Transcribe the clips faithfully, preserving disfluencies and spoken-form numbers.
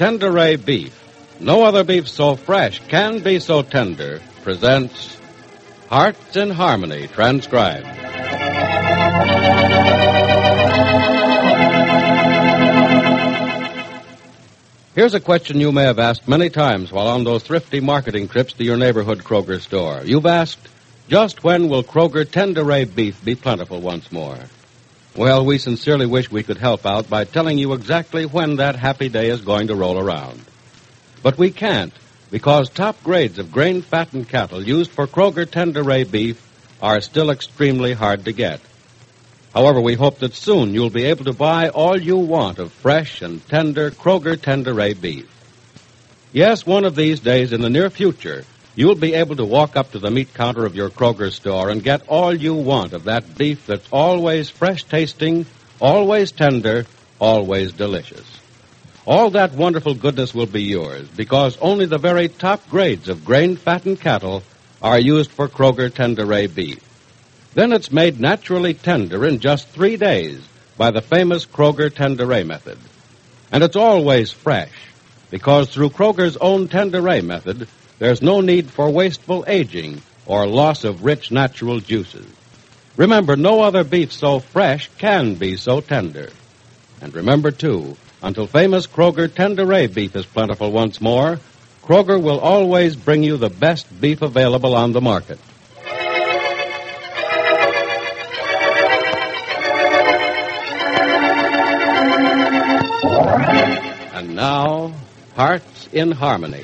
Tenderay beef, no other beef so fresh can be so tender, presents Hearts in Harmony, transcribed. Here's a question you may have asked many times while on those thrifty marketing trips to your neighborhood Kroger store. You've asked, just when will Kroger Tenderay beef be plentiful once more? Well, we sincerely wish we could help out by telling you exactly when that happy day is going to roll around. But we can't, because top grades of grain-fattened cattle used for Kroger Tenderay beef are still extremely hard to get. However, we hope that soon you'll be able to buy all you want of fresh and tender Kroger Tenderay beef. Yes, one of these days in the near future, you'll be able to walk up to the meat counter of your Kroger store and get all you want of that beef that's always fresh-tasting, always tender, always delicious. All that wonderful goodness will be yours because only the very top grades of grain-fattened cattle are used for Kroger Tenderay beef. Then it's made naturally tender in just three days by the famous Kroger Tenderay method. And it's always fresh because through Kroger's own Tenderay method, there's no need for wasteful aging or loss of rich natural juices. Remember, no other beef so fresh can be so tender. And remember, too, until famous Kroger Tenderay beef is plentiful once more, Kroger will always bring you the best beef available on the market. And now, Hearts in Harmony.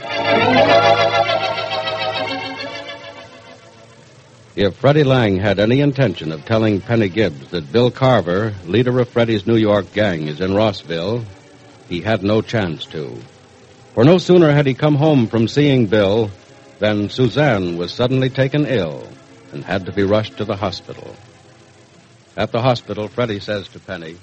If Freddie Lang had any intention of telling Penny Gibbs that Bill Carver, leader of Freddie's New York gang, is in Rossville, he had no chance to. For no sooner had he come home from seeing Bill than Suzanne was suddenly taken ill and had to be rushed to the hospital. At the hospital, Freddie says to Penny,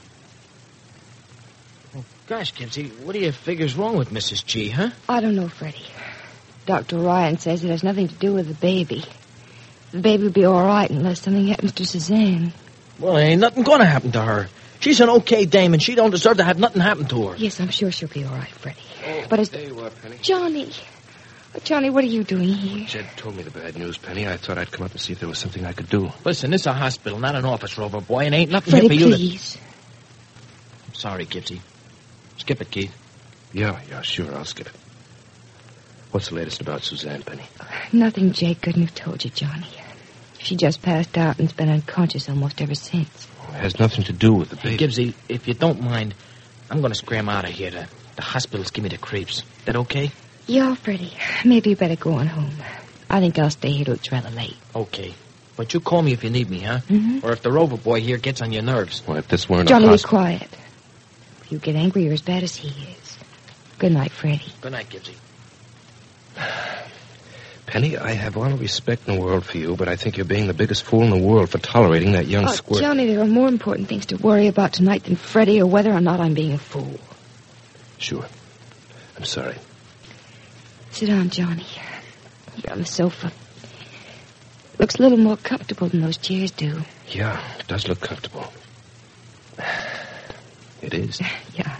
Oh, gosh, Gibbsy, what do you figure's wrong with Missus G, huh? I don't know, Freddie. Doctor Ryan says it has nothing to do with the baby. The baby will be all right unless something happens to Suzanne. Well, ain't nothing going to happen to her. She's an okay dame, and she don't deserve to have nothing happen to her. Yes, I'm sure she'll be all right, Freddie. Oh, but it's... there you are, Penny. Johnny. Oh, Johnny, what are you doing here? Jed told me the bad news, Penny. I thought I'd come up and see if there was something I could do. Listen, this is a hospital, not an office, Rover boy, and ain't nothing Freddie, here for you please. to... I'm sorry, Gibbsy. Skip it, Keith. Yeah, yeah, sure, I'll skip it. What's the latest about Suzanne, Penny? Nothing Jake couldn't have told you, Johnny. She just passed out and's been unconscious almost ever since. It has nothing to do with the baby. Hey, Gibbsy, if you don't mind, I'm going to scram out of here. The, the hospitals give me the creeps. That okay? Yeah, Freddie. Maybe you better go on home. I think I'll stay here till it's rather late. Okay. But you call me if you need me, huh? Mm-hmm. Or if the Rover boy here gets on your nerves. Well, if this weren't Johnny, a be hospital... quiet. If you get angry, you're as bad as he is. Good night, Freddie. Good night, Gibbsy. Penny, I have all the respect in the world for you, but I think you're being the biggest fool in the world for tolerating that young Oh, squirt. Johnny, there are more important things to worry about tonight than Freddie or whether or not I'm being a fool. Sure. I'm sorry. Sit down, Johnny. Here on the sofa. Looks a little more comfortable than those chairs do. Yeah, it does look comfortable. It is. Yeah.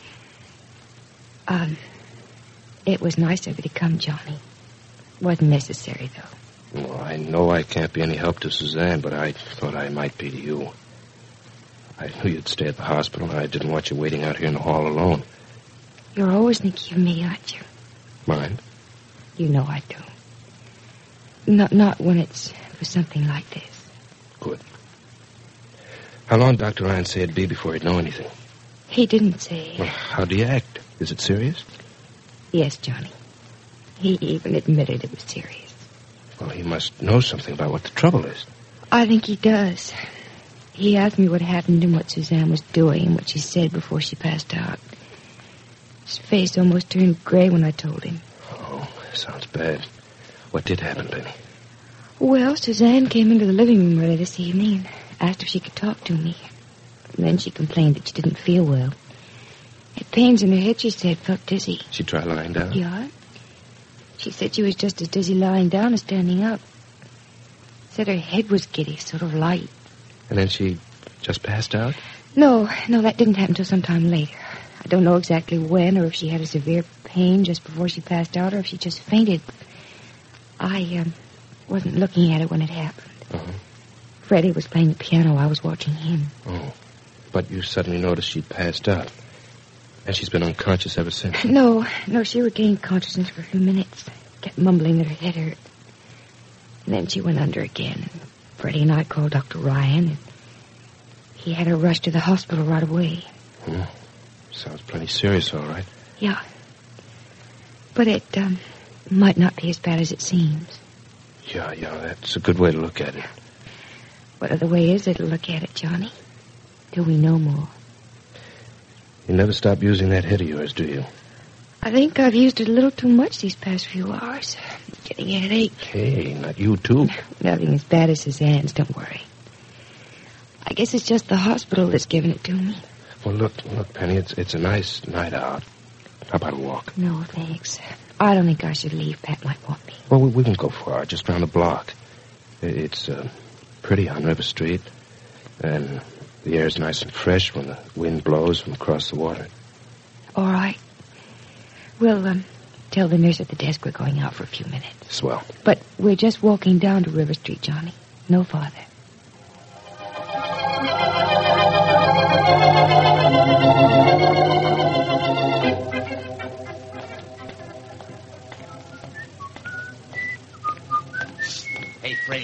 Um, it was nice of you to come, Johnny. Wasn't necessary, though. Well, I know I can't be any help to Suzanne, but I thought I might be to you. I knew you'd stay at the hospital, and I didn't want you waiting out here in the hall alone. You're always thinking of me, aren't you? Mind? You know I do. Not, not when it's for something like this. Good. How long did Doctor Ryan say it'd be before he'd know anything? He didn't say. Well, how do you act? Is it serious? Yes, Johnny. He even admitted it was serious. Well, he must know something about what the trouble is. I think he does. He asked me what happened and what Suzanne was doing and what she said before she passed out. His face almost turned gray when I told him. Oh, sounds bad. What did happen, Penny? Well, Suzanne came into the living room early this evening, asked if she could talk to me. And then she complained that she didn't feel well. Had pains in her head, she said, felt dizzy. She tried lying down? Yeah. She said she was just as dizzy lying down as standing up. Said her head was giddy, sort of light. And then she just passed out? No, no, that didn't happen till sometime later. I don't know exactly when, or if she had a severe pain just before she passed out, or if she just fainted. I um, wasn't looking at it when it happened. Uh-huh. Freddie was playing the piano. I was watching him. Oh, but you suddenly noticed she'd passed out. And she's been unconscious ever since. No, no, she regained consciousness for a few minutes. Kept mumbling that her head hurt. And then she went under again. Freddie and I called Doctor Ryan, and he had her rushed to the hospital right away. Hmm. Sounds plenty serious, all right. Yeah. But it um, might not be as bad as it seems. Yeah, yeah, that's a good way to look at it. What other way is there to look at it, Johnny? Till we know more. You never stop using that head of yours, do you? I think I've used it a little too much these past few hours. Getting a headache. Hey, not you, too. Nothing as bad as Suzanne's, don't worry. I guess it's just the hospital that's giving it to me. Well, look, look, Penny, it's it's a nice night out. How about a walk? No, thanks. I don't think I should leave. Pat might want me. Well, we, we can go far, just round the block. It's uh, pretty on River Street, and the air's nice and fresh when the wind blows from across the water. All right. We'll um, tell the nurse at the desk we're going out for a few minutes. Swell. But we're just walking down to River Street, Johnny. No farther. Hey, Freddie.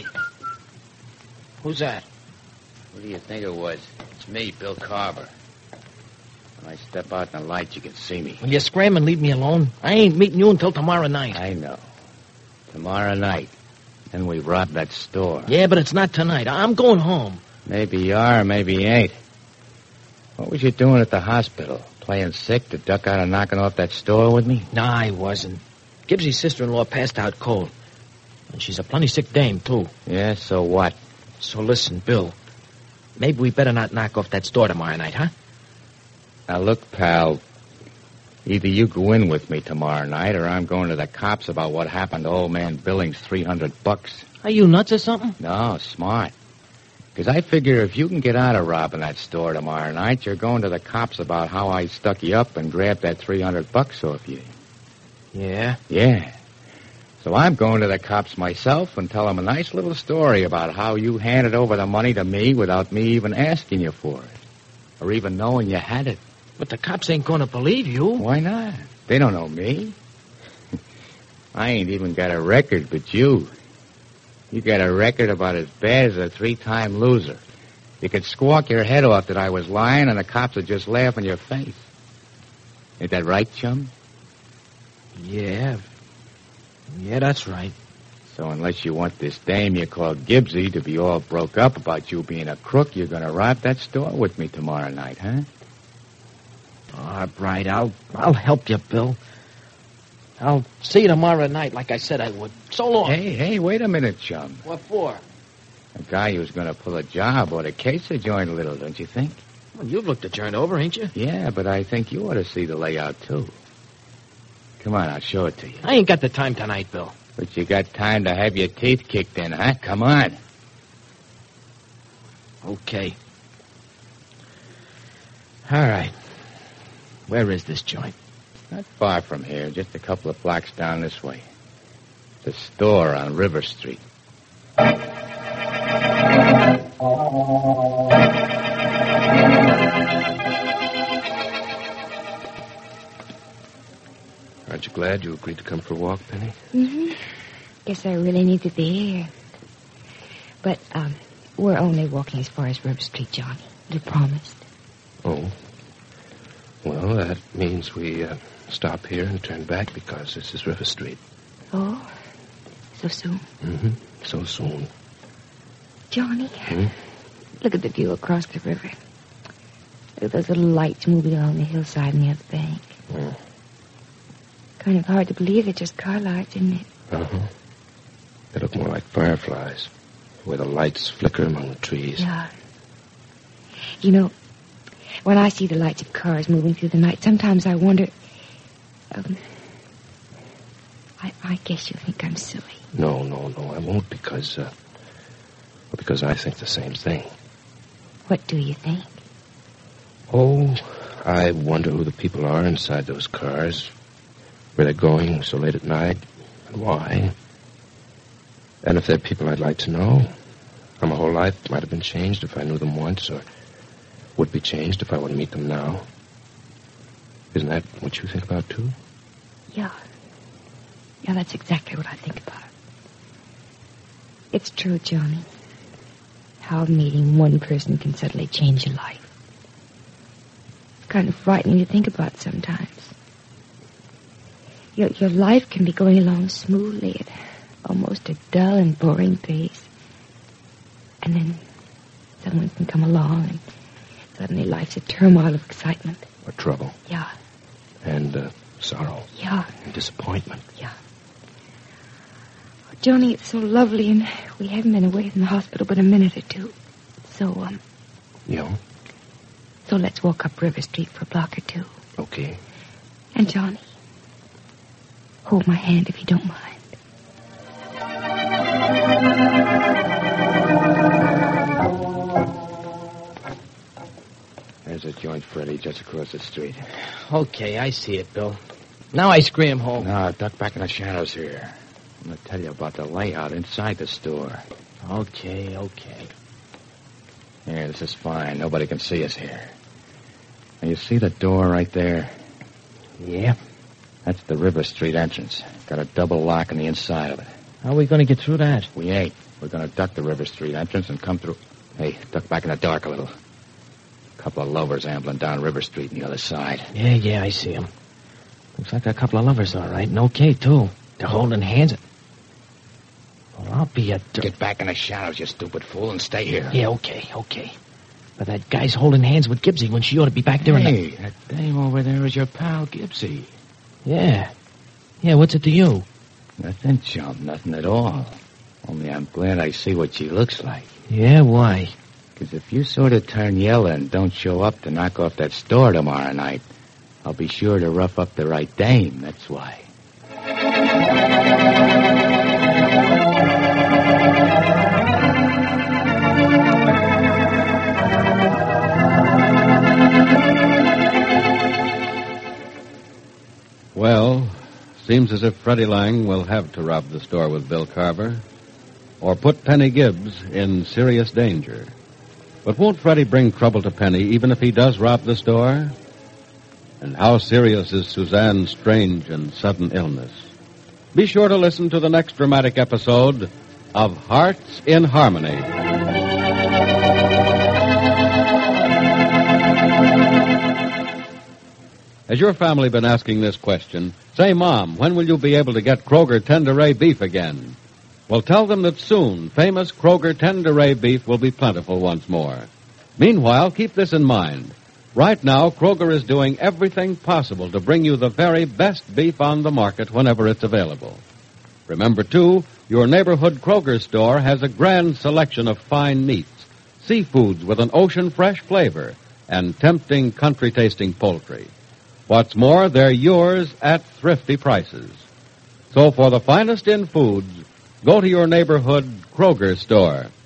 Who's that? Who do you think it was? It's me, Bill Carver. When I step out in the light, you can see me. Will you scram and leave me alone? I ain't meeting you until tomorrow night. I know. Tomorrow night. Then we rob that store. Yeah, but it's not tonight. I'm going home. Maybe you are, maybe you ain't. What was you doing at the hospital? Playing sick to duck out of knocking off that store with me? Nah, I wasn't. Gibbsy's sister-in-law passed out cold. And she's a plenty sick dame, too. Yeah, so what? So listen, Bill. Maybe we better not knock off that store tomorrow night, huh? Now, look, pal. Either you go in with me tomorrow night, or I'm going to the cops about what happened to old man Billings' three hundred bucks. Are you nuts or something? No, smart. Because I figure if you can get out of robbing that store tomorrow night, you're going to the cops about how I stuck you up and grabbed that three hundred bucks off you. Yeah? Yeah. So I'm going to the cops myself and tell them a nice little story about how you handed over the money to me without me even asking you for it. Or even knowing you had it. But the cops ain't going to believe you. Why not? They don't know me. I ain't even got a record but you. You got a record about as bad as a three-time loser. You could squawk your head off that I was lying and the cops would just laugh in your face. Ain't that right, chum? Yeah. Yeah, that's right. So unless you want this dame you call Gibbsy to be all broke up about you being a crook, you're going to rob that store with me tomorrow night, huh? All right, I'll, I'll help you, Bill. I'll see you tomorrow night like I said I would. So long. Hey, hey, wait a minute, chum. What for? A guy who's going to pull a job or a case of joint a little, don't you think? Well, you've looked the joint over, ain't you? Yeah, but I think you ought to see the layout, too. Come on, I'll show it to you. I ain't got the time tonight, Bill. But you got time to have your teeth kicked in, huh? Come on. Okay. All right. Where is this joint? Not far from here, just a couple of blocks down this way. The store on River Street. Aren't you glad you agreed to come for a walk, Penny? Mm-hmm. Guess I really need to be here. But, um, we're only walking as far as River Street, Johnny. You promised. Oh. Well, that means we uh, stop here and turn back because this is River Street. Oh? So soon? Mm-hmm. So soon. Johnny, Hmm? look at the view across the river. Look at those little lights moving along the hillside and the other bank. Oh. Kind of hard to believe they're just car lights, isn't it? Uh-huh. They look more like fireflies, where the lights flicker among the trees. Yeah. You know, when I see the lights of cars moving through the night, sometimes I wonder... Um, I, I guess you think I'm silly. No, no, no, I won't because, uh, because I think the same thing. What do you think? Oh, I wonder who the people are inside those cars, where they're going so late at night, and why. And if they're people I'd like to know. How my whole life might have been changed if I knew them once, or would be changed if I were to meet them now. Isn't that what you think about, too? Yeah. Yeah, that's exactly what I think about. It's true, Johnny. How meeting one person can suddenly change your life. It's kind of frightening to think about sometimes. Your, your life can be going along smoothly at almost a dull and boring pace. And then someone can come along and suddenly life's a turmoil of excitement. Or trouble. Yeah. And uh, sorrow. Yeah. And disappointment. Yeah. Oh, Johnny, it's so lovely, and we haven't been away from the hospital but a minute or two. So, um... Yeah? So let's walk up River Street for a block or two. Okay. And Johnny, hold my hand if you don't mind. There's a joint, Freddie, just across the street. Okay, I see it, Bill. Now I scream home. No, duck back in the shadows here. I'm going to tell you about the layout inside the store. Okay, okay. Here, this is fine. Nobody can see us here. Now, you see the door right there? Yeah. That's the River Street entrance. Got a double lock on the inside of it. How are we going to get through that? We ain't. We're going to duck the River Street entrance and come through... Hey, duck back in the dark a little. A couple of lovers ambling down River Street on the other side. Yeah, yeah, I see them. Looks like a couple of lovers, all right. And okay, too. They're holding hands. Well, I'll be a... Dir- Get back in the shadows, you stupid fool, and stay here. Yeah, okay, okay. But that guy's holding hands with Gibbsy when she ought to be back there in the... Hey, that dame over there is your pal, Gibbsy. Yeah. Yeah, what's it to you? Nothing, chum, nothing at all. Only I'm glad I see what she looks like. Yeah, why? Because if you sort of turn yellow and don't show up to knock off that store tomorrow night, I'll be sure to rough up the right dame, that's why. Well, seems as if Freddie Lang will have to rob the store with Bill Carver, or put Penny Gibbs in serious danger. But won't Freddie bring trouble to Penny even if he does rob the store? And how serious is Suzanne's strange and sudden illness? Be sure to listen to the next dramatic episode of Hearts in Harmony. Has your family been asking this question? Say, Mom, when will you be able to get Kroger Tenderay beef again? Well, tell them that soon famous Kroger Tenderay beef will be plentiful once more. Meanwhile, keep this in mind. Right now, Kroger is doing everything possible to bring you the very best beef on the market whenever it's available. Remember, too, your neighborhood Kroger store has a grand selection of fine meats, seafoods with an ocean-fresh flavor, and tempting country-tasting poultry. What's more, they're yours at thrifty prices. So for the finest in foods, go to your neighborhood Kroger store.